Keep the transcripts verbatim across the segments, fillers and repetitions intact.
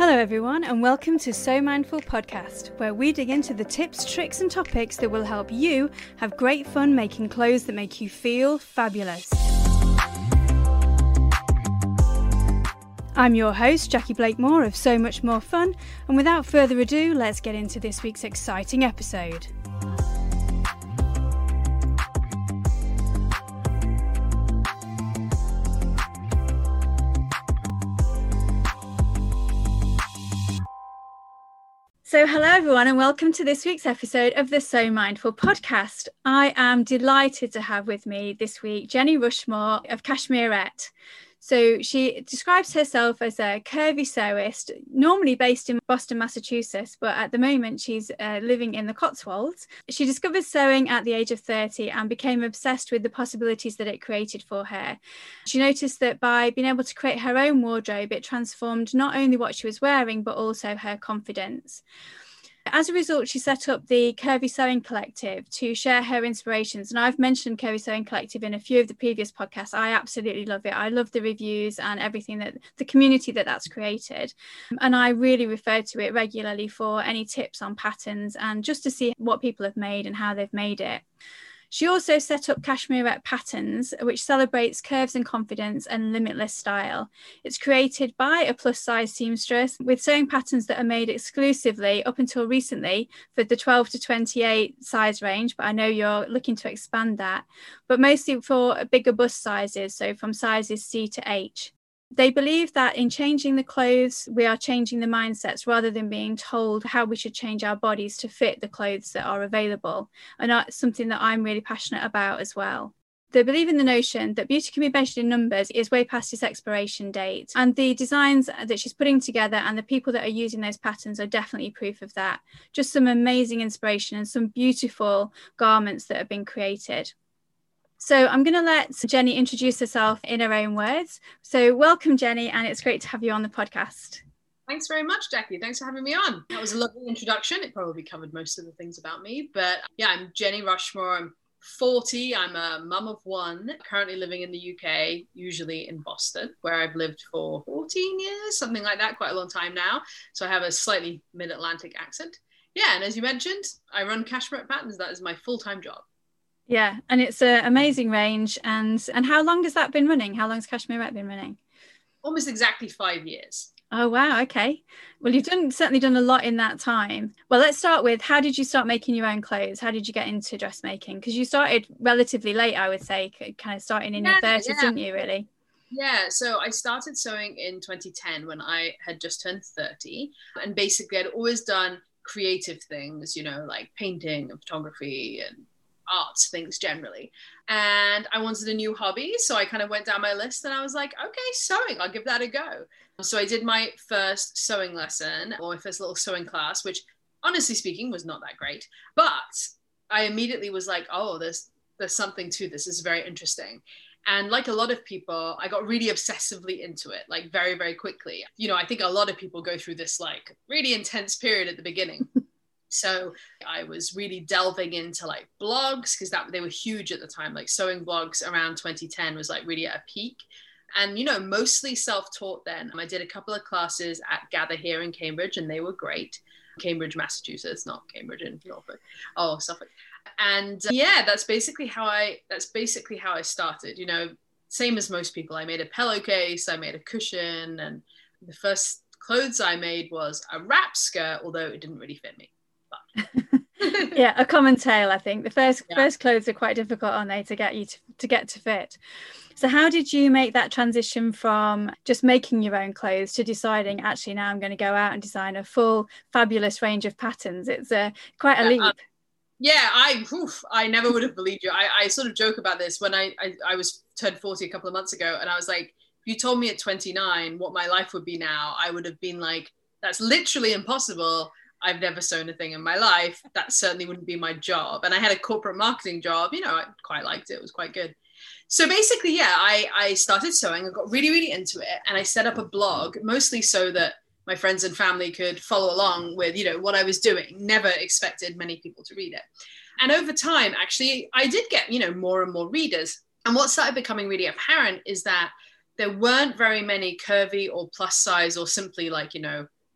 Hello everyone, and welcome to So Mindful Podcast, where we dig into the tips, tricks and topics that will help you have great fun making clothes that make you feel fabulous. I'm your host, Jackie Blakemore of So Much More Fun, and without further ado, let's get into this week's exciting episode. So hello everyone and welcome to this week's episode of the So Mindful Podcast. I am delighted to have with me this week Jenny Rushmore of Cashmerette. So she describes herself as a curvy sewist, normally based in Boston, Massachusetts, but at the moment she's uh, living in the Cotswolds. She discovered sewing at the age of thirty and became obsessed with the possibilities that it created for her. She noticed that by being able to create her own wardrobe, it transformed not only what she was wearing, but also her confidence. As a result, she set up the Curvy Sewing Collective to share her inspirations. And I've mentioned Curvy Sewing Collective in a few of the previous podcasts. I absolutely love it. I love the reviews and everything that the community that that's created. And I really refer to it regularly for any tips on patterns and just to see what people have made and how they've made it. She also set up Cashmerette Patterns, which celebrates curves and confidence and limitless style. It's created by a plus-size seamstress with sewing patterns that are made exclusively up until recently for the twelve to twenty-eight size range, but I know you're looking to expand that, but mostly for bigger bust sizes, so from sizes C to H. They believe that in changing the clothes, we are changing the mindsets rather than being told how we should change our bodies to fit the clothes that are available. And that's something that I'm really passionate about as well. They believe in the notion that beauty can be measured in numbers is way past its expiration date. And the designs that she's putting together and the people that are using those patterns are definitely proof of that. Just some amazing inspiration and some beautiful garments that have been created. So I'm going to let Jenny introduce herself in her own words. So welcome, Jenny, and it's great to have you on the podcast. Thanks very much, Jackie. Thanks for having me on. That was a lovely introduction. It probably covered most of the things about me. But yeah, I'm Jenny Rushmore. I'm forty. I'm a mum of one, currently living in the U K, usually in Boston, where I've lived for fourteen years, something like that, quite a long time now. So I have a slightly mid-Atlantic accent. Yeah, and as you mentioned, I run Cashmerette Patterns. That is my full-time job. Yeah, and it's an amazing range. And and how long has that been running? How long has Cashmerette been running? Almost exactly five years. Oh, wow. Okay. Well, you've done certainly done a lot in that time. Well, let's start with, how did you start making your own clothes? How did you get into dressmaking? Because you started relatively late, I would say, kind of starting in yeah, your thirties, yeah. Didn't you, really? Yeah, so I started sewing in twenty ten when I had just turned thirty. And basically, I'd always done creative things, you know, like painting and photography and arts things generally, and I wanted a new hobby, so I kind of went down my list and I was like, okay, sewing, I'll give that a go. So I did my first sewing lesson, or my first little sewing class, which honestly speaking was not that great, but I immediately was like, oh, there's there's something to this. This is very interesting. And like a lot of people, I got really obsessively into it, like very, very quickly. You know, I think a lot of people go through this like really intense period at the beginning. So I was really delving into like blogs, because that they were huge at the time. Like sewing blogs around twenty ten was like really at a peak. And, you know, mostly self-taught then. I did a couple of classes at Gather here in Cambridge, and they were great. Cambridge, Massachusetts, not Cambridge in Norfolk. Oh, Suffolk. And uh, yeah, that's basically how I, that's basically how I started. You know, same as most people. I made a pillowcase, I made a cushion, and the first clothes I made was a wrap skirt, although it didn't really fit me. Yeah, a common tale. I think the first yeah. first clothes are quite difficult, aren't they, to get you to, to get to fit. So how did you make that transition from just making your own clothes to deciding, actually now I'm going to go out and design a full fabulous range of patterns? It's a quite a yeah, leap. um, yeah I oof, I never would have believed you. I, I sort of joke about this when I, I I was turned forty a couple of months ago, and I was like, if you told me at twenty-nine what my life would be now, I would have been like, that's literally impossible. I've never sewn a thing in my life. That certainly wouldn't be my job. And I had a corporate marketing job. You know, I quite liked it. It was quite good. So basically, yeah, I, I started sewing. I got really, really into it. And I set up a blog, mostly so that my friends and family could follow along with, you know, what I was doing. Never expected many people to read it. And over time, actually, I did get, you know, more and more readers. And what started becoming really apparent is that there weren't very many curvy or plus size or simply like, you know,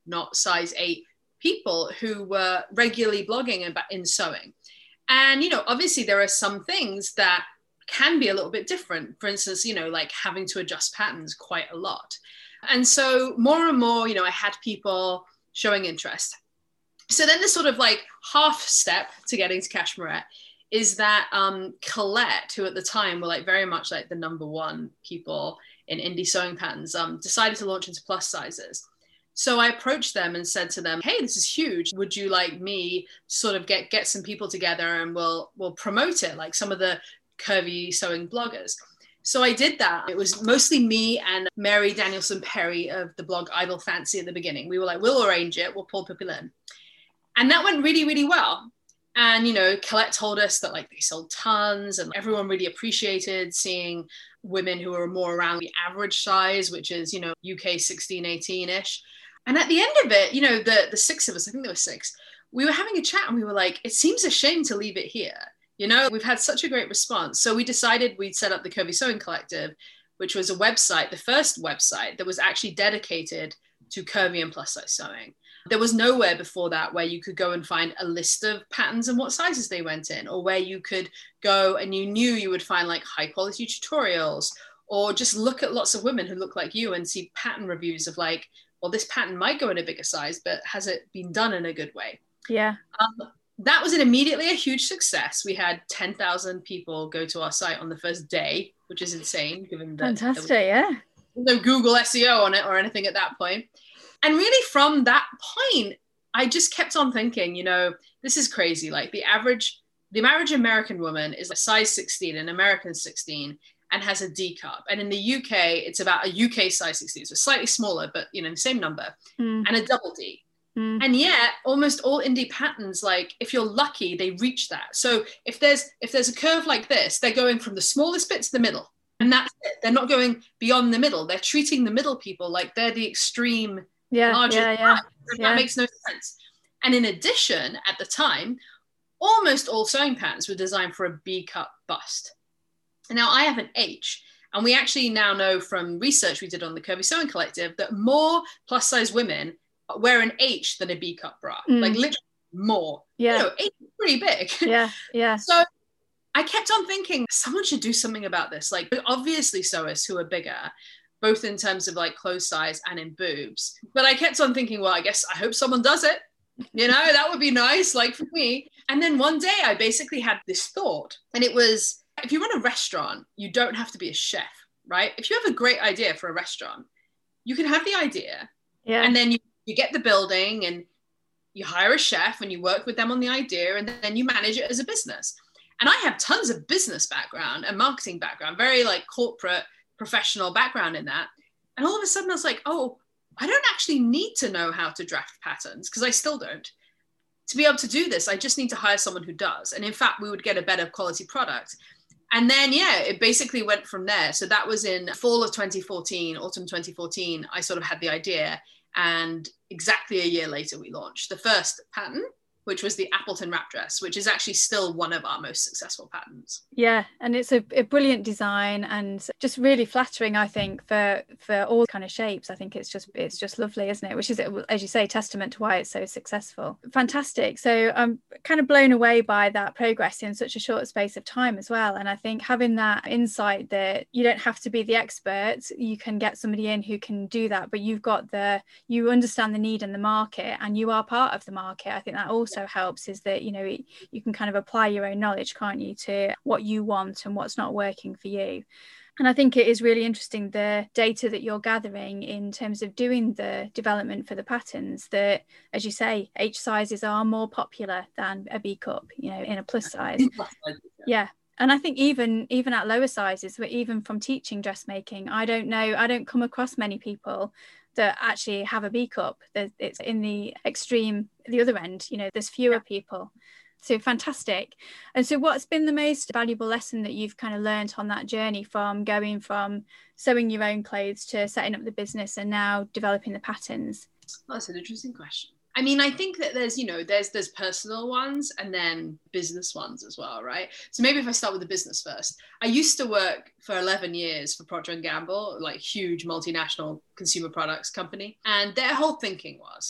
not size eight people who were regularly blogging about in sewing. And, you know, obviously there are some things that can be a little bit different. For instance, you know, like having to adjust patterns quite a lot. And so more and more, you know, I had people showing interest. So then the sort of like half step to getting to Cashmerette is that um, Colette, who at the time were like very much like the number one people in indie sewing patterns, um, decided to launch into plus sizes. So I approached them and said to them, hey, this is huge. Would you like me sort of get, get some people together and we'll, we'll promote it, like some of the curvy sewing bloggers. So I did that. It was mostly me and Mary Danielson Perry of the blog Idle Fancy at the beginning. We were like, we'll arrange it. We'll pull people in. And that went really, really well. And, you know, Colette told us that like they sold tons and everyone really appreciated seeing women who are more around the average size, which is, you know, U K sixteen, eighteen-ish. And at the end of it, you know, the, the six of us, I think there were six, we were having a chat and we were like, it seems a shame to leave it here. You know, we've had such a great response. So we decided we'd set up the Curvy Sewing Collective, which was a website, the first website that was actually dedicated to curvy and plus size sewing. There was nowhere before that where you could go and find a list of patterns and what sizes they went in, or where you could go and you knew you would find like high quality tutorials, or just look at lots of women who look like you and see pattern reviews of like, well, this pattern might go in a bigger size, but has it been done in a good way? Yeah. Um, that was an immediately a huge success. We had ten thousand people go to our site on the first day, which is insane given that Fantastic, there yeah. was no Google S E O on it or anything at that point. And really from that point, I just kept on thinking, you know, this is crazy. Like the average, the average American woman is a size sixteen, an American sixteen, and has a D cup. And in the U K, it's about a U K size sixteen, so slightly smaller, but you know, the same number, mm. and a double D. Mm. And yet almost all indie patterns, like if you're lucky, they reach that. So if there's if there's a curve like this, they're going from the smallest bit to the middle. And that's it. They're not going beyond the middle. They're treating the middle people like they're the extreme yeah, larger. Yeah, yeah, that yeah. makes no sense. And in addition, at the time, almost all sewing patterns were designed for a B cup bust. And now I have an H. And we actually now know from research we did on the Curvy Sewing Collective that more plus size women wear an H than a B cup bra, mm. like literally more. Yeah, you know, H is pretty big. Yeah, yeah. So I kept on thinking someone should do something about this. Like obviously sewists who are bigger, both in terms of like clothes size and in boobs. But I kept on thinking, well, I guess I hope someone does it. You know, that would be nice, like for me. And then one day I basically had this thought, and it was, if you run a restaurant, you don't have to be a chef, right? If you have a great idea for a restaurant, you can have the idea, yeah, and then you You get the building and you hire a chef and you work with them on the idea, and then you manage it as a business. And I have tons of business background and marketing background, very like corporate professional background in that. And all of a sudden I was like, oh, I don't actually need to know how to draft patterns, because I still don't. To be able to do this, I just need to hire someone who does. And in fact, we would get a better quality product. And then, yeah, it basically went from there. So that was in fall of twenty fourteen, autumn twenty fourteen, I sort of had the idea. And exactly a year later, we launched the first pattern, which was the Appleton wrap dress, which is actually still one of our most successful patterns. Yeah, and it's a, a brilliant design and just really flattering, I think, for for all kind of shapes. I think it's just it's just lovely, isn't it? Which is, as you say, testament to why it's so successful. Fantastic. So I'm kind of blown away by that progress in such a short space of time as well. And I think having that insight that you don't have to be the expert, you can get somebody in who can do that, but you've got the, you understand the need in the market and you are part of the market. I think that also also helps is that, you know, you can kind of apply your own knowledge, can't you, to what you want and what's not working for you. And I think it is really interesting, the data that you're gathering in terms of doing the development for the patterns, that, as you say, H sizes are more popular than a B cup, you know, in a plus size. Yeah. And I think even even at lower sizes, but even from teaching dressmaking, I don't know, I don't come across many people that actually have a B cup. It's in the extreme, the other end, you know, there's fewer people. So fantastic. And so what's been the most valuable lesson that you've kind of learned on that journey from going from sewing your own clothes to setting up the business and now developing the patterns? Oh, that's an interesting question. I mean, I think that there's, you know, there's there's personal ones and then business ones as well, right? So maybe if I start with the business first. I used to work for eleven years for Procter and Gamble, like huge multinational consumer products company. And their whole thinking was,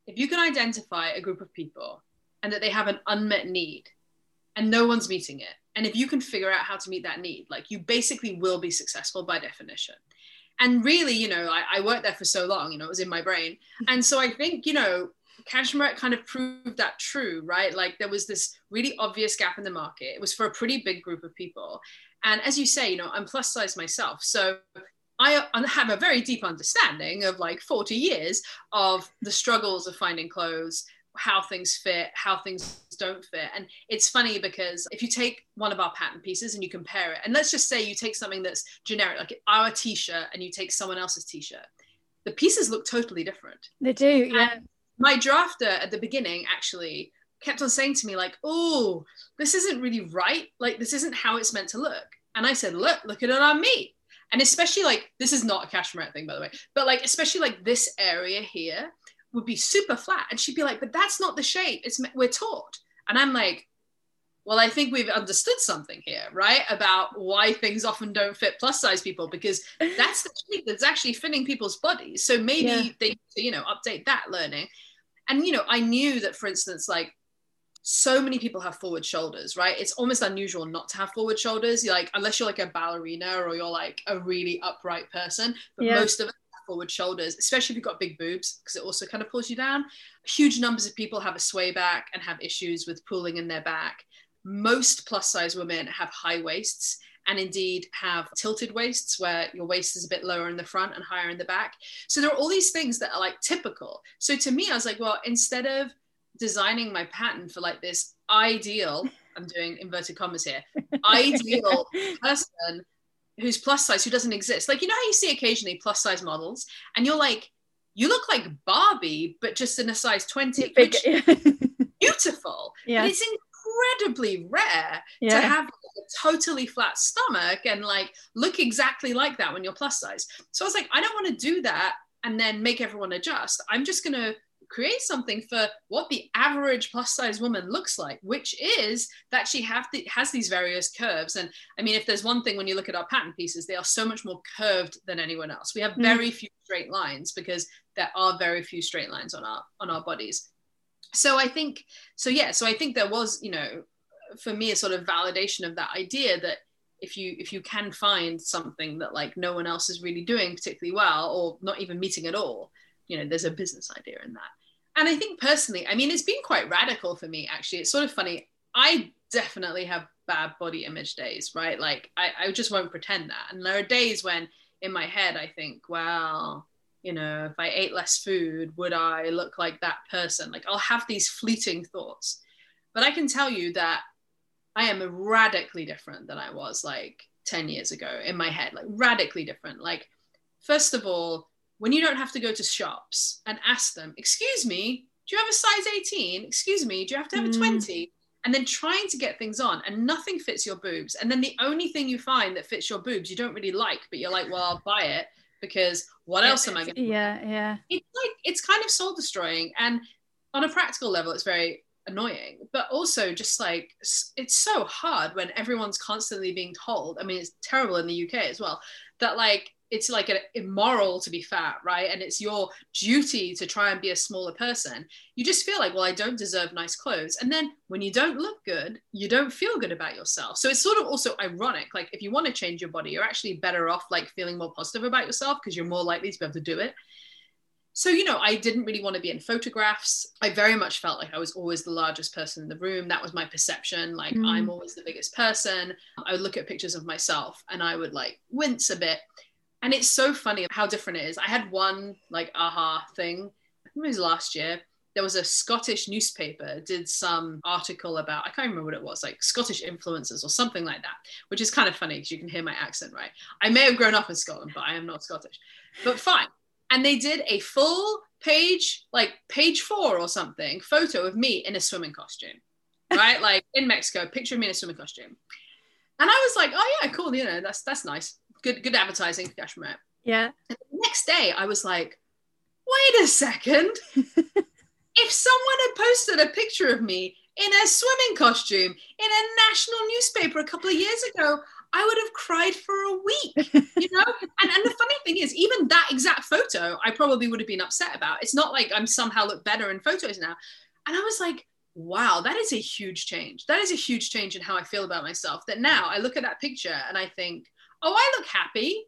if you can identify a group of people and that they have an unmet need and no one's meeting it, and if you can figure out how to meet that need, like you basically will be successful by definition. And really, you know, I, I worked there for so long, you know, it was in my brain. And so I think, you know, Cashmerette kind of proved that true, right? Like there was this really obvious gap in the market. It was for a pretty big group of people. And as you say, you know, I'm plus size myself. So I have a very deep understanding of like forty years of the struggles of finding clothes, how things fit, how things don't fit. And it's funny because if you take one of our pattern pieces and you compare it, and let's just say you take something that's generic, like our t-shirt, and you take someone else's t-shirt, the pieces look totally different. They do, yeah. And my drafter at the beginning actually kept on saying to me like, oh, this isn't really right. Like, this isn't how it's meant to look. And I said, look, look at it on me. And especially like, this is not a Cashmerette thing, by the way, but like, especially like this area here would be super flat. And she'd be like, but that's not the shape. It's we're taught. And I'm like, well, I think we've understood something here, right? About why things often don't fit plus size people, because that's the shape that's actually fitting people's bodies. So maybe yeah. they, you know, update that learning. And, you know, I knew that, for instance, like so many people have forward shoulders, right? It's almost unusual not to have forward shoulders. You're like, unless you're like a ballerina or you're like a really upright person, but yeah. most of it forward shoulders, especially if you've got big boobs, because it also kind of pulls you down. Huge numbers of people have a sway back and have issues with pulling in their back. Most plus size women have high waists and indeed have tilted waists where your waist is a bit lower in the front and higher in the back. So there are all these things that are like typical. So to me, I was like, well, instead of designing my pattern for like this ideal, I'm doing inverted commas here, ideal person who's plus size, who doesn't exist. Like, you know how you see occasionally plus size models and you're like, you look like Barbie, but just in a size twenty, which is beautiful. Yeah. But it's incredibly rare yeah. to have a totally flat stomach and like look exactly like that when you're plus size. So I was like, I don't want to do that and then make everyone adjust. I'm just going to create something for what the average plus size woman looks like, which is that she have the, has these various curves. And I mean, if there's one thing when you look at our pattern pieces, they are so much more curved than anyone else. We have very mm. few straight lines because there are very few straight lines on our on our bodies. So I think, so yeah, so I think there was, you know, for me, a sort of validation of that idea that if you if you can find something that like no one else is really doing particularly well or not even meeting at all, you know, there's a business idea in that. And I think personally, I mean, it's been quite radical for me, actually. It's sort of funny. I definitely have bad body image days, right? Like, I, I just won't pretend that. And there are days when in my head, I think, well, you know, if I ate less food, would I look like that person? Like, I'll have these fleeting thoughts. But I can tell you that I am radically different than I was like ten years ago in my head, like radically different. Like, first of all, when you don't have to go to shops and ask them, excuse me, do you have a size eighteen? Excuse me, do you have to have a twenty? And then trying to get things on and nothing fits your boobs. And then the only thing you find that fits your boobs, you don't really like, but you're like, well, I'll buy it because what else am I going to Yeah, buy? yeah. It's like, it's kind of soul destroying. And on a practical level, it's very annoying, but also just like, it's so hard when everyone's constantly being told, I mean, it's terrible in the U K as well, that like, it's like an immoral to be fat, right? And it's your duty to try and be a smaller person. You just feel like, well, I don't deserve nice clothes. And then when you don't look good, you don't feel good about yourself. So it's sort of also ironic. Like if you want to change your body, you're actually better off like feeling more positive about yourself because you're more likely to be able to do it. So, you know, I didn't really want to be in photographs. I very much felt like I was always the largest person in the room. That was my perception. Like mm. I'm always the biggest person. I would look at pictures of myself and I would like wince a bit. And it's so funny how different it is. I had one like aha thing. I think it was last year. There was a Scottish newspaper did some article about, I can't remember what it was, like Scottish influencers or something like that, which is kind of funny because you can hear my accent, right? I may have grown up in Scotland, but I am not Scottish. But fine. And they did a full page, like page four or something, photo of me in a swimming costume, right? Like in Mexico, picture of me in a swimming costume. And I was like, oh yeah, cool. You know, that's that's nice. Good, good advertising for Cashmerette. Yeah. And the next day, I was like, wait a second. If someone had posted a picture of me in a swimming costume in a national newspaper a couple of years ago, I would have cried for a week, you know? and, and the funny thing is, even that exact photo, I probably would have been upset about. It's not like I'm somehow look better in photos now. And I was like, wow, that is a huge change. That is a huge change in how I feel about myself. That now I look at that picture and I think, oh, I look happy.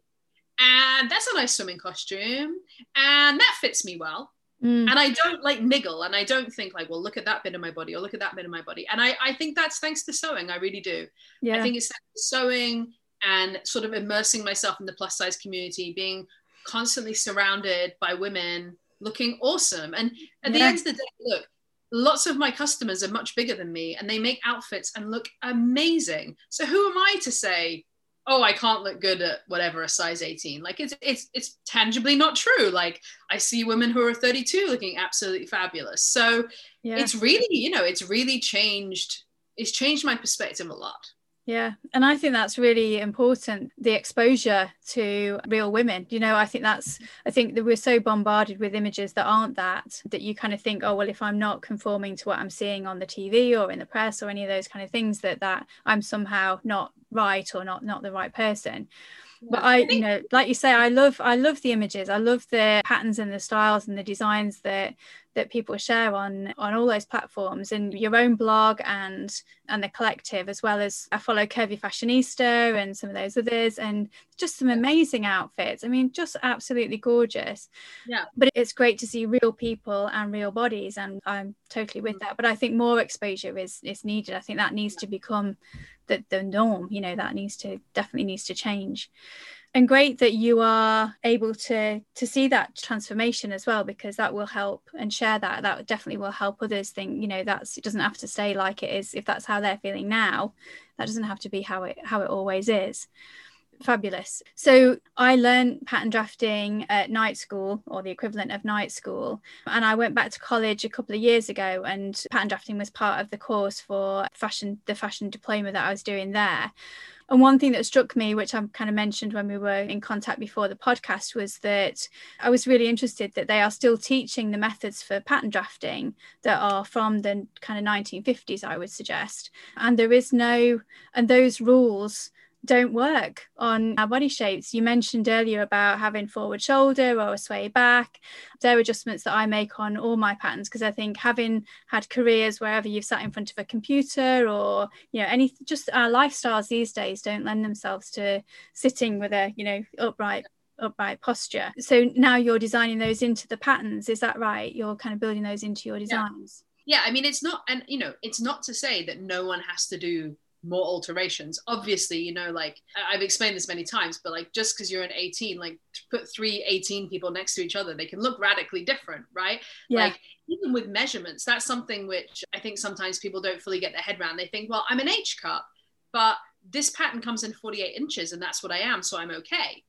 And that's a nice swimming costume. And that fits me well. Mm. And I don't like niggle, and I don't think like, well, look at that bit of my body or look at that bit of my body. And I, I think that's thanks to sewing. I really do. Yeah. I think it's sewing and sort of immersing myself in the plus size community, being constantly surrounded by women looking awesome. And at yeah. the end of the day, look, lots of my customers are much bigger than me and they make outfits and look amazing. So who am I to say, oh, I can't look good at whatever, a size eighteen. Like it's it's it's tangibly not true. Like I see women who are thirty-two looking absolutely fabulous. So yeah. it's really, you know, it's really changed, it's changed my perspective a lot. Yeah. And I think that's really important, the exposure to real women. You know, I think that's, I think that we're so bombarded with images that aren't that, that you kind of think, oh, well, if I'm not conforming to what I'm seeing on the T V or in the press or any of those kind of things, that that I'm somehow not right or not not the right person. Yeah. But I, you know, like you say, I love I love the images. I love the patterns and the styles and the designs that that people share on on all those platforms, and your own blog and and the collective, as well as I follow Curvy Fashionista and some of those others, and just some amazing outfits. I mean, just absolutely gorgeous. Yeah. But it's great to see real people and real bodies, and I'm totally with that. But I think more exposure is is needed. I think that needs to become the, the norm. You know, that needs to definitely needs to change. And great that you are able to to see that transformation as well, because that will help, and share that that definitely will help others think, you know, that's, it doesn't have to stay like it is. If that's how they're feeling now, that doesn't have to be how it how it always is. Fabulous. So I learned pattern drafting at night school, or the equivalent of night school, and I went back to college a couple of years ago, and pattern drafting was part of the course for fashion the fashion diploma that I was doing there. And one thing that struck me, which I kind of mentioned when we were in contact before the podcast, was that I was really interested that they are still teaching the methods for pattern drafting that are from the kind of nineteen fifties, I would suggest. And there is no, and those rules don't work on our body shapes. You mentioned earlier about having forward shoulder or a sway back. They're adjustments that I make on all my patterns, because I think having had careers wherever you've sat in front of a computer, or, you know, any, just our lifestyles these days don't lend themselves to sitting with a, you know, upright upright posture. So now you're designing those into the patterns, is that right? You're kind of building those into your designs. Yeah, yeah, I mean, it's not, and you know, it's not to say that no one has to do more alterations. Obviously, you know, like I've explained this many times, but like just because you're an eighteen, like to put three eighteen people next to each other, they can look radically different, right? Yeah. Like even with measurements, that's something which I think sometimes people don't fully get their head around. They think, well, I'm an H cup, but this pattern comes in forty-eight inches and that's what I am, so I'm okay.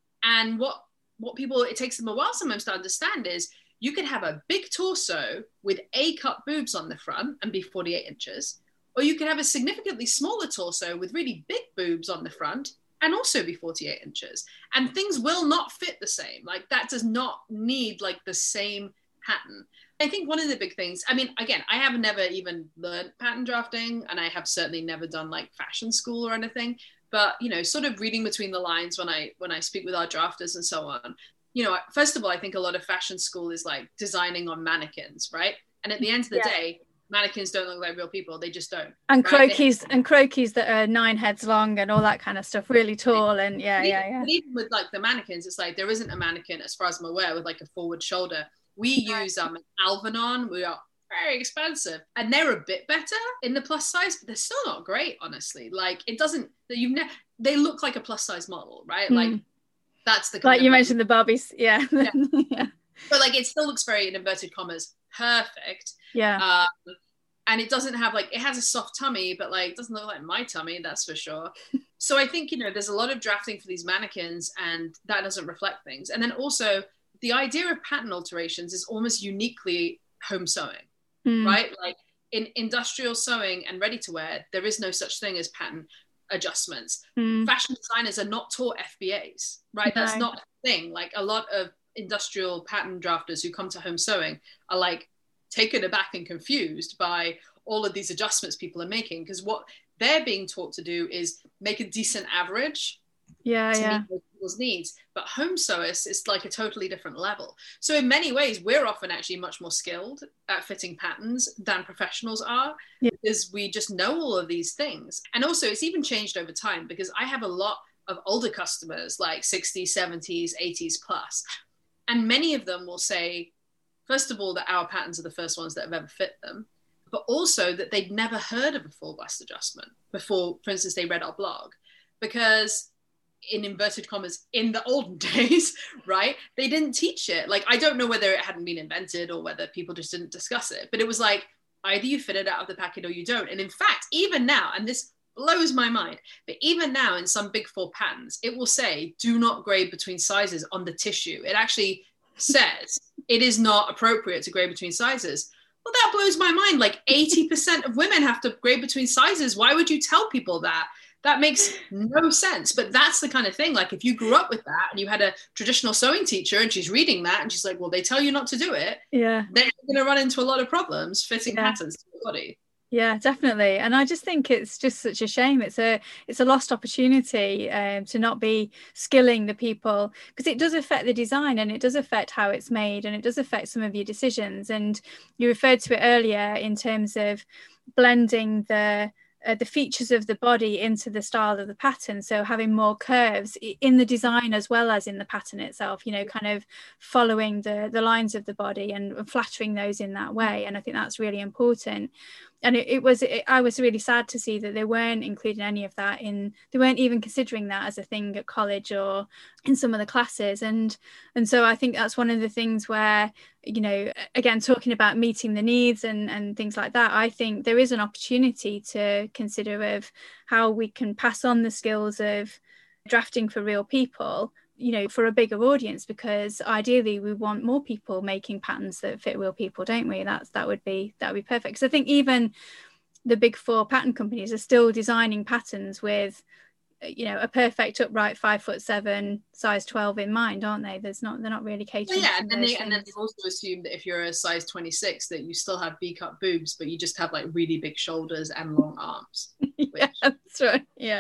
And what what people, it takes them a while sometimes to understand is you could have a big torso with A cup boobs on the front and be forty-eight inches. Or you could have a significantly smaller torso with really big boobs on the front and also be forty-eight inches. And things will not fit the same. Like that does not need like the same pattern. I think one of the big things, I mean, again, I have never even learned pattern drafting, and I have certainly never done like fashion school or anything. But, you know, sort of reading between the lines when I when I speak with our drafters and so on, you know, first of all, I think a lot of fashion school is like designing on mannequins, right? And at the end of the yeah. day, mannequins don't look like real people. They just don't. And right? croquis and croquis that are nine heads long and all that kind of stuff, really tall. And yeah, even, yeah, yeah. Even with like the mannequins, it's like there isn't a mannequin, as far as I'm aware, with like a forward shoulder. We right. use um Alvanon. We are very expensive, and they're a bit better in the plus size, but they're still not great, honestly. Like it doesn't. You've never. They look like a plus size model, right? Mm. Like that's the kind like of you like, mentioned the Barbies, yeah. yeah. yeah. But like it still looks very, in inverted commas, perfect. Yeah. Um, and it doesn't have like, it has a soft tummy, but like, it doesn't look like my tummy, that's for sure. So I think, you know, there's a lot of drafting for these mannequins, and that doesn't reflect things. And then also the idea of pattern alterations is almost uniquely home sewing, mm. right? Like in industrial sewing and ready to wear, there is no such thing as pattern adjustments. Mm. Fashion designers are not taught F B As, right? That's right. not a thing. Like a lot of industrial pattern drafters who come to home sewing are like taken aback and confused by all of these adjustments people are making, because what they're being taught to do is make a decent average yeah, to yeah. meet those people's needs. But home sewists is like a totally different level. So in many ways, we're often actually much more skilled at fitting patterns than professionals are, yeah. because we just know all of these things. And also it's even changed over time, because I have a lot of older customers, like sixties, seventies, eighties plus. And many of them will say, first of all, that our patterns are the first ones that have ever fit them, but also that they'd never heard of a full bust adjustment before, for instance, they read our blog. Because in inverted commas, in the olden days, right, they didn't teach it. Like, I don't know whether it hadn't been invented or whether people just didn't discuss it, but it was like, either you fit it out of the packet or you don't. And in fact, even now, and this blows my mind, but even now in some big four patterns, it will say, do not grade between sizes on the tissue. It actually says it is not appropriate to grade between sizes. Well, that blows my mind. Like eighty percent of women have to grade between sizes. Why would you tell people that? That makes no sense. But that's the kind of thing, like if you grew up with that and you had a traditional sewing teacher and she's reading that and she's like, well, they tell you not to do it. Yeah. Then you're going to run into a lot of problems fitting yeah. patterns to your body. Yeah, definitely. And I just think it's just such a shame. It's a it's a lost opportunity um, to not be skilling the people, because it does affect the design and it does affect how it's made and it does affect some of your decisions. And you referred to it earlier in terms of blending the Uh, the features of the body into the style of the pattern, so having more curves in the design as well as in the pattern itself, you know, kind of following the the lines of the body and flattering those in that way. And I think that's really important. And it, it was it, I was really sad to see that they weren't including any of that in they weren't even considering that as a thing at college or in some of the classes. And and so I think that's one of the things where, you know, again, talking about meeting the needs and and things like that, I think there is an opportunity to consider of how we can pass on the skills of drafting for real people, you know, for a bigger audience, because ideally we want more people making patterns that fit real people, don't we? That's that would be that would be perfect. Because I think even the big four pattern companies are still designing patterns with, you know, a perfect upright five foot seven size twelve in mind, aren't they? There's not they're not really catering. Well, yeah, and then they things. and then they also assume that if you're a size twenty-six that you still have B-cut boobs, but you just have like really big shoulders and long arms. Which... yeah, that's right. Yeah.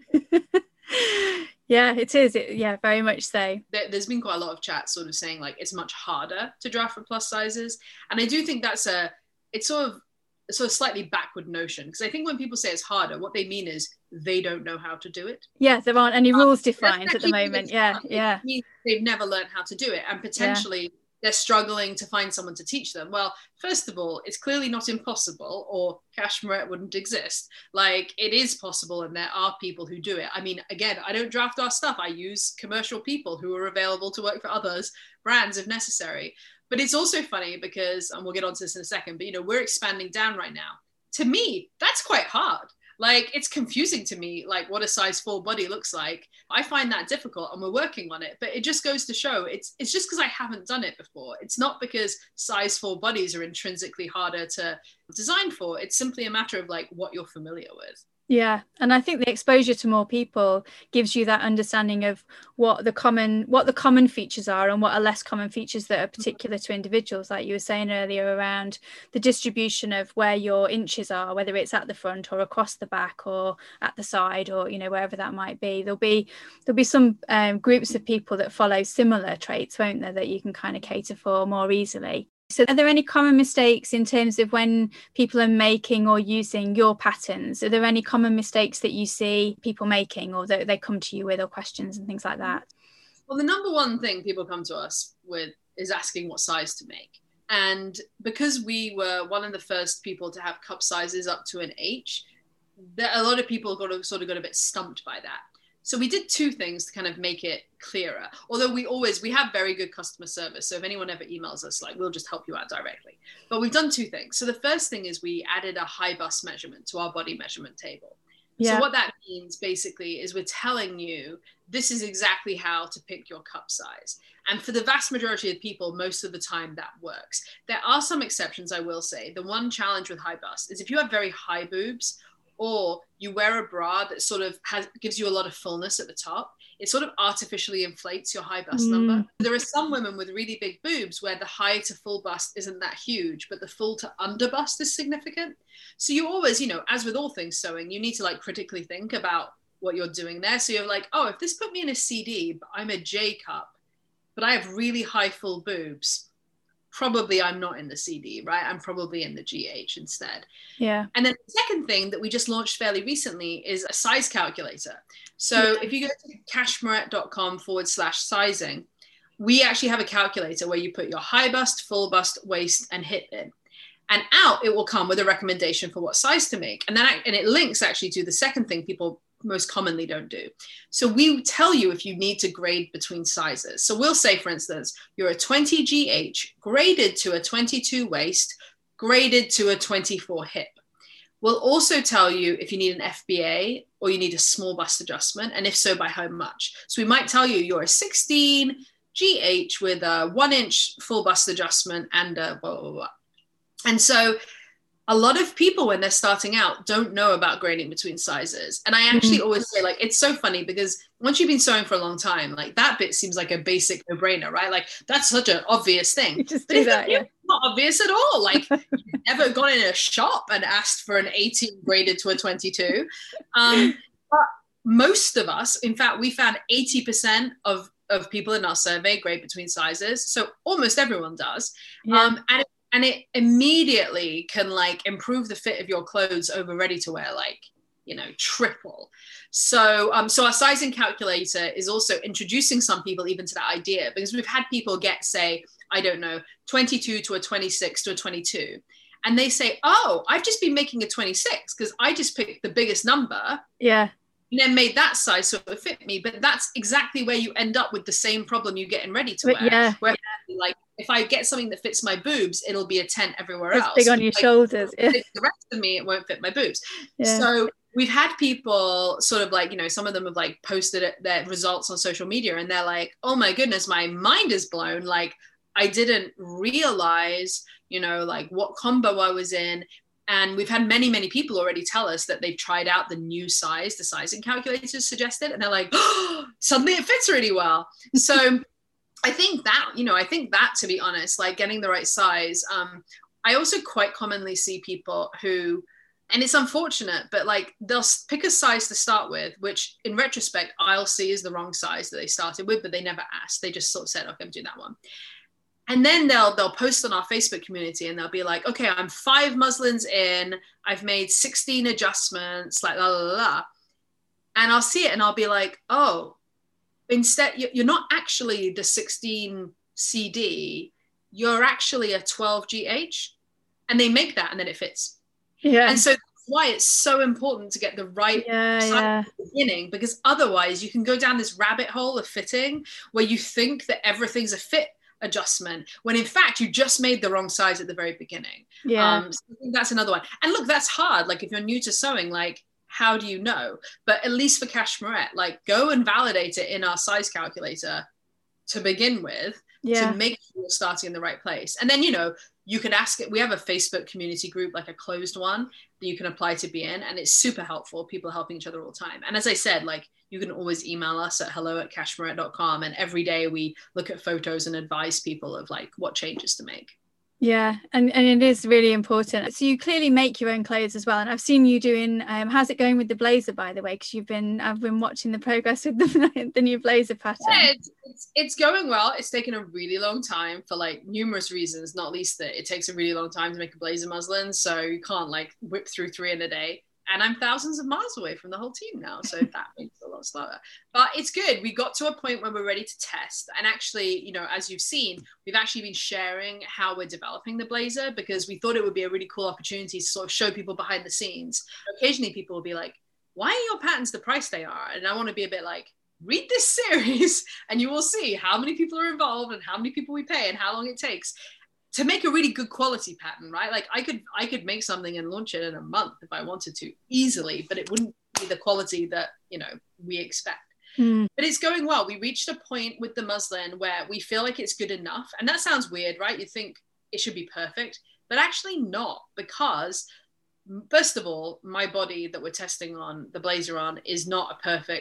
Yeah, it is. It, yeah, very much so. There, there's been quite a lot of chat sort of saying like it's much harder to draft for plus sizes, and I do think that's a it's sort of a sort of slightly backward notion, because I think when people say it's harder, what they mean is they don't know how to do it. Yeah, there aren't any rules um, defined at the moment. Yeah, yeah. They've never learned how to do it, and potentially. Yeah. They're struggling to find someone to teach them. Well, first of all, it's clearly not impossible, or Cash Moret wouldn't exist. Like, it is possible, and there are people who do it. I mean, again, I don't draft our stuff. I use commercial people who are available to work for others, brands if necessary. But it's also funny because, and we'll get onto this in a second, but, you know, we're expanding down right now. To me, that's quite hard. Like, it's confusing to me, like what a size four body looks like. I find that difficult, and we're working on it, but it just goes to show it's it's just because I haven't done it before. It's not because size four bodies are intrinsically harder to design for. It's simply a matter of like what you're familiar with. Yeah, and I think the exposure to more people gives you that understanding of what the common what the common features are and what are less common features that are particular to individuals, like you were saying earlier, around the distribution of where your inches are, whether it's at the front or across the back or at the side, or, you know, wherever that might be. There'll be there'll be some um, groups of people that follow similar traits, won't there, that you can kind of cater for more easily. So are there any common mistakes in terms of when people are making or using your patterns? Are there any common mistakes that you see people making, or that they come to you with, or questions and things like that? Well, the number one thing people come to us with is asking what size to make. And because we were one of the first people to have cup sizes up to an H, there, a lot of people got to, sort of got a bit stumped by that. So we did two things to kind of make it clearer. Although we always, we have very good customer service. So if anyone ever emails us, like, we'll just help you out directly. But we've done two things. So the first thing is we added a high bust measurement to our body measurement table. Yeah. So what that means basically is we're telling you, this is exactly how to pick your cup size. And for the vast majority of people, most of the time that works. There are some exceptions, I will say. The one challenge with high bust is if you have very high boobs, or you wear a bra that sort of has gives you a lot of fullness at the top, it sort of artificially inflates your high bust Mm. number. There are some women with really big boobs where the high to full bust isn't that huge, but the full to under bust is significant. So you always, you know, as with all things sewing, you need to like critically think about what you're doing there. So you're like, oh, if this put me in a C D, but I'm a J cup, but I have really high full boobs, probably I'm not in the C D, right? I'm probably in the G H instead. Yeah. And then the second thing that we just launched fairly recently is a size calculator. So yeah. if you go to cashmerette.com forward slash sizing, we actually have a calculator where you put your high bust, full bust, waist, and hip in. And out, it will come with a recommendation for what size to make. And then I, and it links actually to the second thing people most commonly don't do. So we tell you if you need to grade between sizes. So we'll say, for instance, you're a twenty G H graded to a twenty-two waist, graded to a twenty-four hip. We'll also tell you if you need an F B A or you need a small bust adjustment, and if so, by how much. So we might tell you you're a sixteen G H with a one inch full bust adjustment and a blah, blah, blah. And so a lot of people, when they're starting out, don't know about grading between sizes. And I actually mm-hmm. always say, like, it's so funny because once you've been sewing for a long time, like that bit seems like a basic no-brainer, right? Like that's such an obvious thing. You just do that, yeah. Not obvious at all. Like you've never gone in a shop and asked for an eighteen graded to a twenty-two. Um, but most of us, in fact, we found eighty percent of, of people in our survey grade between sizes. So almost everyone does. Yeah. Um, and it, And it immediately can like improve the fit of your clothes over ready to wear, like, you know, triple. So, um, so our sizing calculator is also introducing some people even to that idea, because we've had people get, say, I don't know, twenty-two to a twenty-six to a twenty-two. And they say, oh, I've just been making a twenty-six because I just picked the biggest number. Yeah. And then made that size so it fit me. But that's exactly where you end up with the same problem you get in ready to but wear. Yeah. Where like, if I get something that fits my boobs, it'll be a tent everywhere it's else. Big on your like, shoulders. Yeah. The rest of me, it won't fit my boobs. Yeah. So we've had people sort of like, you know, some of them have like posted their results on social media and they're like, oh my goodness, my mind is blown. Like I didn't realize, you know, like what combo I was in. And we've had many, many people already tell us that they've tried out the new size, the sizing calculators suggested, and they're like, oh, suddenly it fits really well. So I think that, you know, I think that, to be honest, like getting the right size. Um, I also quite commonly see people who, and it's unfortunate, but like they'll pick a size to start with, which in retrospect, I'll see is the wrong size that they started with, but they never asked. They just sort of said, okay, I'm doing that one. And then they'll they'll post on our Facebook community and they'll be like, okay, I'm five muslins in, I've made sixteen adjustments, like la la la la. And I'll see it and I'll be like, oh, instead, you're not actually the sixteen C D, you're actually a twelve G H. And they make that and then it fits. Yeah. And so that's why it's so important to get the right yeah, size yeah. at the beginning, because otherwise you can go down this rabbit hole of fitting where you think that everything's a fit adjustment when in fact you just made the wrong size at the very beginning. Yeah. Um, so I think that's another one. And look, that's hard. Like if you're new to sewing, like how do you know? But at least for Cashmerette, like go and validate it in our size calculator to begin with, yeah. to make sure you're starting in the right place. And then, you know, you can ask it. We have a Facebook community group, like a closed one that you can apply to be in. And it's super helpful. People helping each other all the time. And as I said, like you can always email us at hello at cashmerette dot com. And every day we look at photos and advise people of like what changes to make. Yeah, and, and it is really important. So you clearly make your own clothes as well. And I've seen you doing, um, how's it going with the blazer, by the way? Because you've been, I've been watching the progress with the, the new blazer pattern. Yeah, it's, it's, it's going well. It's taken a really long time for like numerous reasons, not least that it takes a really long time to make a blazer muslin. So you can't like whip through three in a day. And I'm thousands of miles away from the whole team now. So that makes it a lot slower. But it's good. We got to a point where we're ready to test. And actually, you know, as you've seen, we've actually been sharing how we're developing the blazer because we thought it would be a really cool opportunity to sort of show people behind the scenes. Occasionally people will be like, why are your patterns the price they are? And I want to be a bit like, read this series and you will see how many people are involved and how many people we pay and how long it takes to make a really good quality pattern, right? Like I could I could make something and launch it in a month if I wanted to easily, but it wouldn't be the quality that, you know, we expect. Mm. But it's going well. We reached a point with the muslin where we feel like it's good enough. And that sounds weird, right? You think it should be perfect, but actually not, because first of all, my body that we're testing on, the blazer on, is not a perfect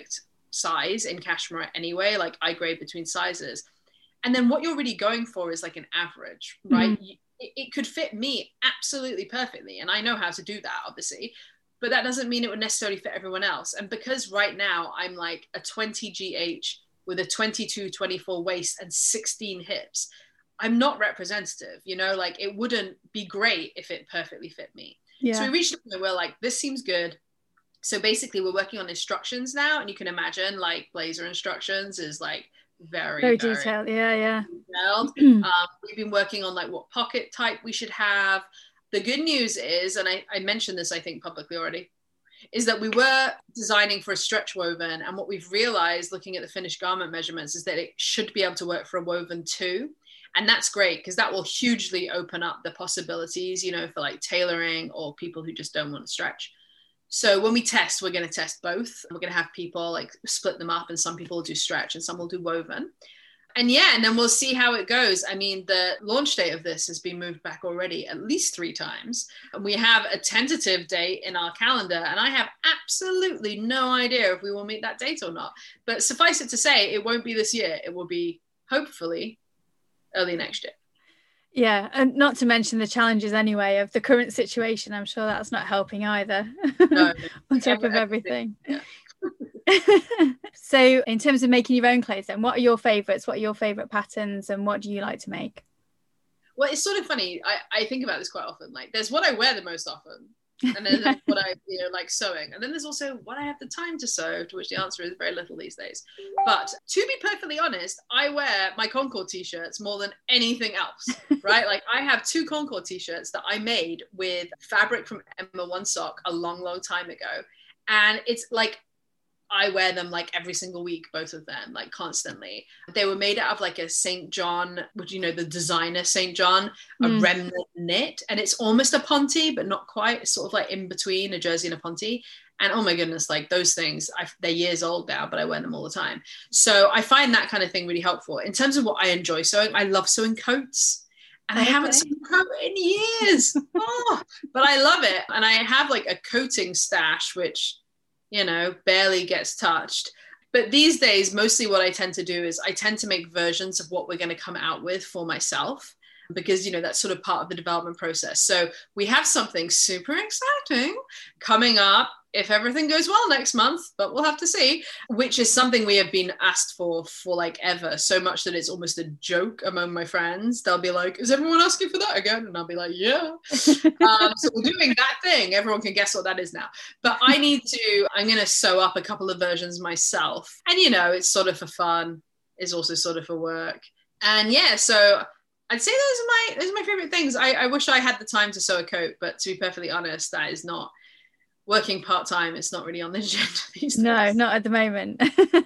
size in cashmere anyway. Like I grade between sizes. And then what you're really going for is like an average, right? Mm-hmm. it, it could fit me absolutely perfectly. And I know how to do that, obviously. But that doesn't mean it would necessarily fit everyone else. And because right now I'm like a twenty G H with a twenty-two, twenty-four waist and sixteen hips, I'm not representative, you know, like it wouldn't be great if it perfectly fit me. Yeah. So we reached a point where like, this seems good. So basically we're working on instructions now. And you can imagine like blazer instructions is like very, very, very detailed. Yeah, yeah. Detailed. um, we've been working on like what pocket type we should have. The good news is, and I, I mentioned this, I think publicly already, is that we were designing for a stretch woven. And what we've realized looking at the finished garment measurements is that it should be able to work for a woven too. And that's great because that will hugely open up the possibilities, you know, for like tailoring or people who just don't want to stretch. So when we test, we're going to test both. We're going to have people like split them up and some people will do stretch and some will do woven. And yeah, and then we'll see how it goes. I mean, the launch date of this has been moved back already at least three times. And we have a tentative date in our calendar. And I have absolutely no idea if we will meet that date or not. But suffice it to say, it won't be this year. It will be hopefully early next year. Yeah, and not to mention the challenges anyway of the current situation. I'm sure that's not helping either. No, on top of everything. everything. Yeah. So in terms of making your own clothes then, what are your favorites? What are your favorite patterns and what do you like to make? Well, it's sort of funny. I, I think about this quite often. Like there's what I wear the most often. And then there's what I, you know, like sewing. And then there's also what I have the time to sew, to which the answer is very little these days. But to be perfectly honest, I wear my Concord t-shirts more than anything else, right? Like I have two Concord t-shirts that I made with fabric from Emma One Sock a long, long time ago. And it's like, I wear them like every single week, both of them, like constantly. They were made out of like a Saint John, which, you know, the designer Saint John, a mm. remnant knit. And it's almost a ponte, but not quite. It's sort of like in between a jersey and a ponte. And oh my goodness, like those things, I've, they're years old now, but I wear them all the time. So I find that kind of thing really helpful. In terms of what I enjoy sewing, I love sewing coats. And okay. I haven't sewn a coat in years. Oh, but I love it. And I have like a coating stash, which, you know, barely gets touched. But these days, mostly what I tend to do is I tend to make versions of what we're going to come out with for myself, because, you know, that's sort of part of the development process. So we have something super exciting coming up, if everything goes well next month, but we'll have to see, which is something we have been asked for for like ever, so much that it's almost a joke among my friends. They'll be like, is everyone asking for that again? And I'll be like, yeah. um, so we're doing that thing. Everyone can guess what that is now. But I need to, I'm going to sew up a couple of versions myself. And, you know, it's sort of for fun. It's also sort of for work. And yeah, so I'd say those are my, those are my favorite things. I, I wish I had the time to sew a coat, but to be perfectly honest, that is not, working part-time, it's not really on the agenda these days. No, not at the moment.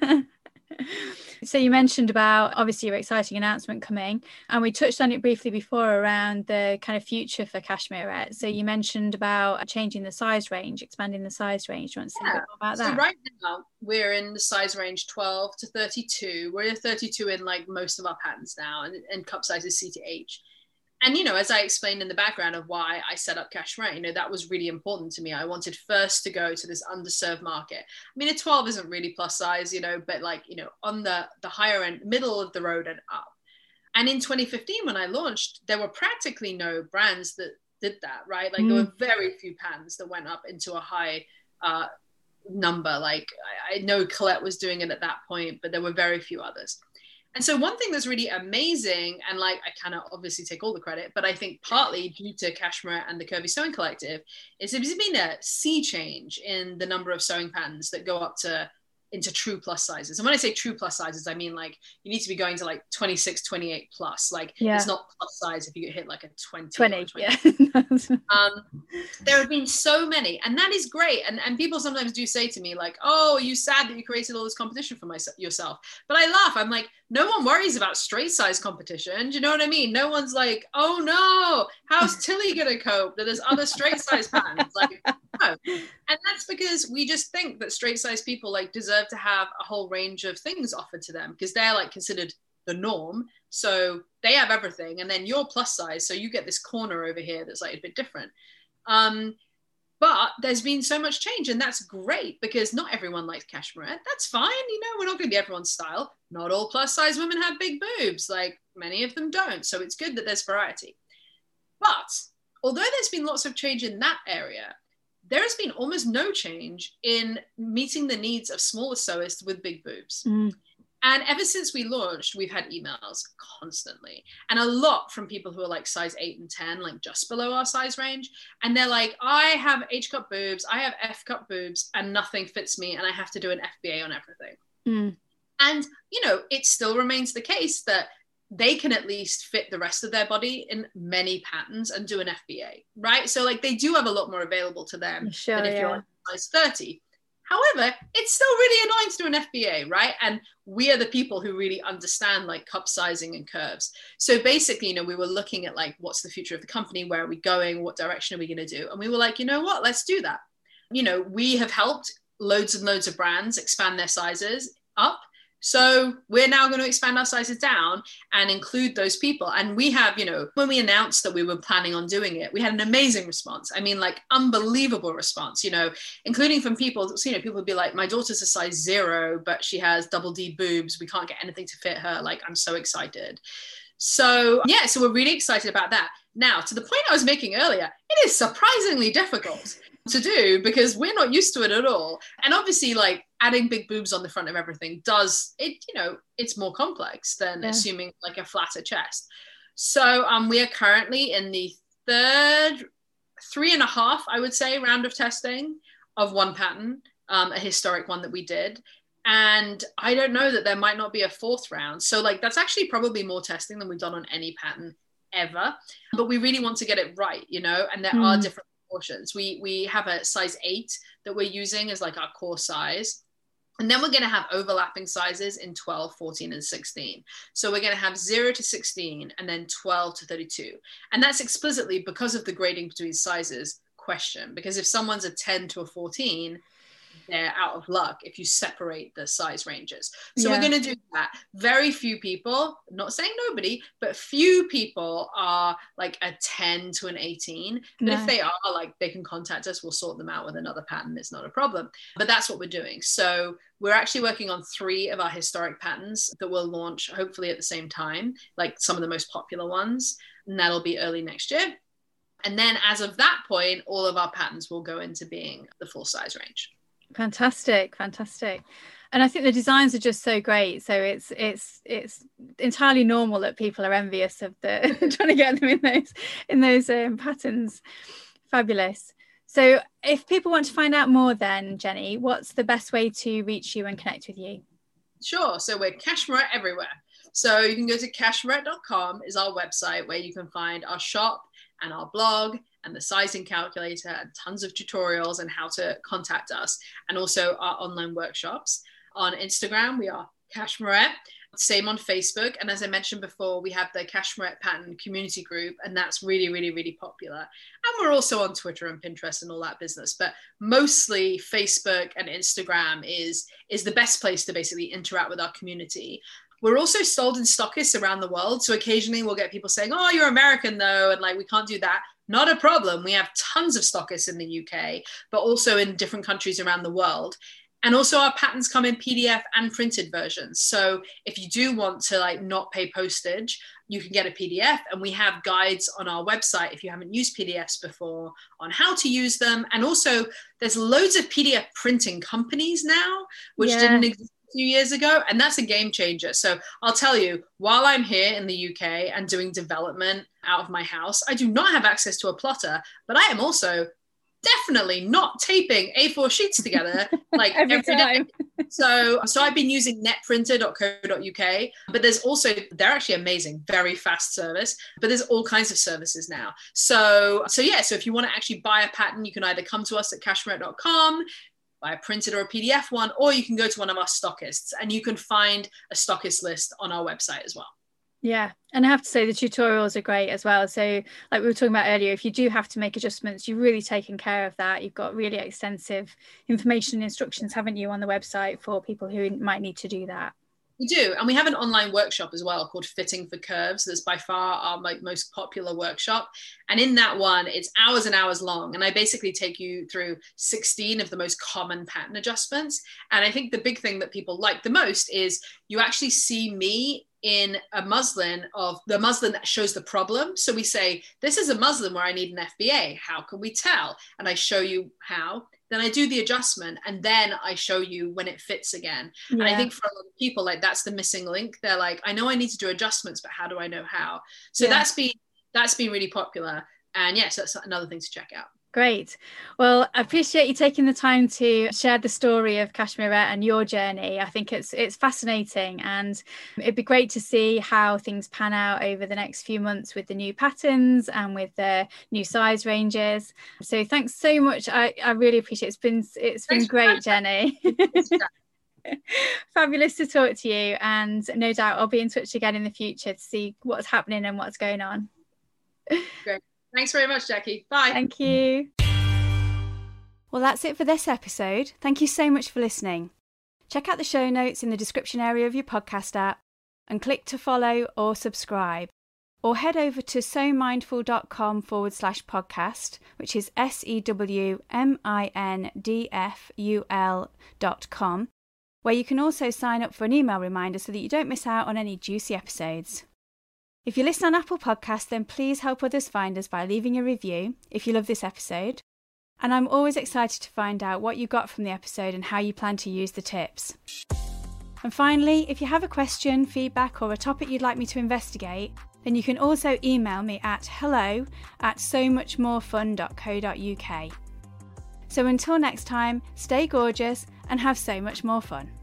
So you mentioned about obviously your exciting announcement coming, and we touched on it briefly before around the kind of future for Cashmerette. So you mentioned about changing the size range, expanding the size range. Do you want to say yeah. a bit more about that? So right now we're in the size range twelve to thirty-two. We're thirty-two in like most of our patterns now, and, and cup sizes C to H. And, you know, as I explained in the background of why I set up Cashmerette, you know, that was really important to me. I wanted first to go to this underserved market. I mean, a twelve isn't really plus size, you know, but like, you know, on the, the higher end, middle of the road and up. And in twenty fifteen, when I launched, there were practically no brands that did that, right? Like mm. there were very few patterns that went up into a high uh, number. Like I, I know Colette was doing it at that point, but there were very few others. And so one thing that's really amazing, and like I cannot obviously take all the credit, but I think partly due to Cashmerette and the Curvy Sewing Collective, is there's been a sea change in the number of sewing patterns that go up to into true plus sizes. And when I say true plus sizes, I mean like you need to be going to like twenty-six, twenty-eight plus. Like yeah. it's not plus size if you get hit like a twenty. twenty, twenty. Yeah. um, there have been so many, and that is great. And, and people sometimes do say to me like, oh, are you sad that you created all this competition for myself, yourself? But I laugh. I'm like, no one worries about straight size competition. Do you know what I mean? No one's like, oh no, how's Tilly gonna cope that there's other straight size patterns? Like, no. And that's because we just think that straight size people like deserve to have a whole range of things offered to them because they're like considered the norm. So they have everything. And then you're plus size. So you get this corner over here that's like a bit different. Um, But there's been so much change, and that's great because not everyone likes cashmerette. That's fine. You know, we're not going to be everyone's style. Not all plus size women have big boobs. Like, many of them don't. So it's good that there's variety. But although there's been lots of change in that area, there has been almost no change in meeting the needs of smaller sewists with big boobs. Mm. And ever since we launched, we've had emails constantly, and a lot from people who are like size eight and ten, like just below our size range. And they're like, I have H cup boobs, I have F cup boobs, and nothing fits me, and I have to do an F B A on everything. Mm. And, you know, it still remains the case that they can at least fit the rest of their body in many patterns and do an F B A, right? So like they do have a lot more available to them Sure, than if yeah. you're like size thirty. However, it's still really annoying to do an F B A, right? And we are the people who really understand like cup sizing and curves. So basically, you know, we were looking at like, what's the future of the company? Where are we going? What direction are we going to do? And we were like, you know what, let's do that. You know, we have helped loads and loads of brands expand their sizes up. So we're now going to expand our sizes down and include those people. And we have, you know, when we announced that we were planning on doing it, we had an amazing response. I mean, like unbelievable response, you know, including from people, so, you know, people would be like, my daughter's a size zero, but she has double D boobs. We can't get anything to fit her. Like, I'm so excited. So yeah, so we're really excited about that. Now, to the point I was making earlier, it is surprisingly difficult to do because we're not used to it at all. And obviously, like adding big boobs on the front of everything does it, you know, it's more complex than yeah. assuming like a flatter chest. So um, we are currently in the third, three and a half, I would say, round of testing of one pattern, um, a historic one that we did. And I don't know that there might not be a fourth round. So like, that's actually probably more testing than we've done on any pattern ever, but we really want to get it right, you know, and there mm. are different proportions. We, we have a size eight that we're using as like our core size. And then we're going to have overlapping sizes in twelve, fourteen, and sixteen. So we're going to have zero to sixteen and then twelve to thirty-two. And that's explicitly because of the grading between sizes question, because if someone's a ten to a fourteen, they're out of luck if you separate the size ranges. So yeah. we're going to do that. Very few people, not saying nobody, but few people are like a ten to an eighteen. But no. if they are, like, they can contact us. We'll sort them out with another pattern. It's not a problem. But that's what we're doing. So we're actually working on three of our historic patterns that will launch hopefully at the same time, like some of the most popular ones. And that'll be early next year. And then as of that point, all of our patterns will go into being the full size range. Fantastic, fantastic. And I think the designs are just so great. So it's it's it's entirely normal that people are envious of the trying to get them in those in those um, patterns. Fabulous. So if people want to find out more then, Jenny, what's the best way to reach you and connect with you? Sure. So we're Cashmerette everywhere. So you can go to cashmerette dot com is our website where you can find our shop and our blog and the sizing calculator and tons of tutorials and how to contact us, and also our online workshops. On Instagram, we are Cashmerette. Same on Facebook. And as I mentioned before, we have the Cashmerette Pattern community group, and that's really, really, really popular. And we're also on Twitter and Pinterest and all that business, but mostly Facebook and Instagram is, is the best place to basically interact with our community. We're also sold in stockists around the world. So occasionally we'll get people saying, oh, you're American though, and like, we can't do that. Not a problem. We have tons of stockists in the U K, but also in different countries around the world. And also our patterns come in P D F and printed versions. So if you do want to like not pay postage, you can get a P D F, and we have guides on our website if you haven't used P D Fs before on how to use them. And also there's loads of P D F printing companies now, which yeah. didn't exist a few years ago. And that's a game changer. So I'll tell you, while I'm here in the U K and doing development out of my house, I do not have access to a plotter, but I am also definitely not taping A four sheets together like every, every time. Day. So, so I've been using net printer dot co dot U K, but there's also, they're actually amazing, very fast service, but there's all kinds of services now. So, so yeah, so if you want to actually buy a pattern, you can either come to us at cashmerette dot com, buy a printed or a P D F one, or you can go to one of our stockists, and you can find a stockist list on our website as well. Yeah, and I have to say the tutorials are great as well. So like we were talking about earlier, if you do have to make adjustments, you've really taken care of that. You've got really extensive information and instructions, haven't you, on the website for people who might need to do that. We do, and we have an online workshop as well called Fitting for Curves. That's by far our like most popular workshop, and in that one, it's hours and hours long. And I basically take you through sixteen of the most common pattern adjustments. And I think the big thing that people like the most is you actually see me in a muslin of the muslin that shows the problem. So we say, this is a muslin where I need an F B A. How can we tell? And I show you how. Then I do the adjustment, and then I show you when it fits again. Yeah. And I think for a lot of people, like that's the missing link. They're like, I know I need to do adjustments, but how do I know how? So yeah. that's been that's been really popular. And yes, that's another thing to check out. Great. Well, I appreciate you taking the time to share the story of Cashmerette and your journey. I think it's it's fascinating, and it'd be great to see how things pan out over the next few months with the new patterns and with the new size ranges. So thanks so much. I, I really appreciate it. It's been it's been thanks great, Jenny. Fabulous to talk to you, and no doubt I'll be in touch again in the future to see what's happening and what's going on. Great. Thanks very much, Jackie. Bye. Thank you. Well, that's it for this episode. Thank you so much for listening. Check out the show notes in the description area of your podcast app and click to follow or subscribe. Or head over to sewmindful.com forward slash podcast, which is S E W M I N D F U L dot com, where you can also sign up for an email reminder so that you don't miss out on any juicy episodes. If you listen on Apple Podcasts, then please help others find us by leaving a review if you love this episode. And I'm always excited to find out what you got from the episode and how you plan to use the tips. And finally, if you have a question, feedback, or a topic you'd like me to investigate, then you can also email me at hello at so much more fun dot co dot uk. So until next time, stay gorgeous and have so much more fun.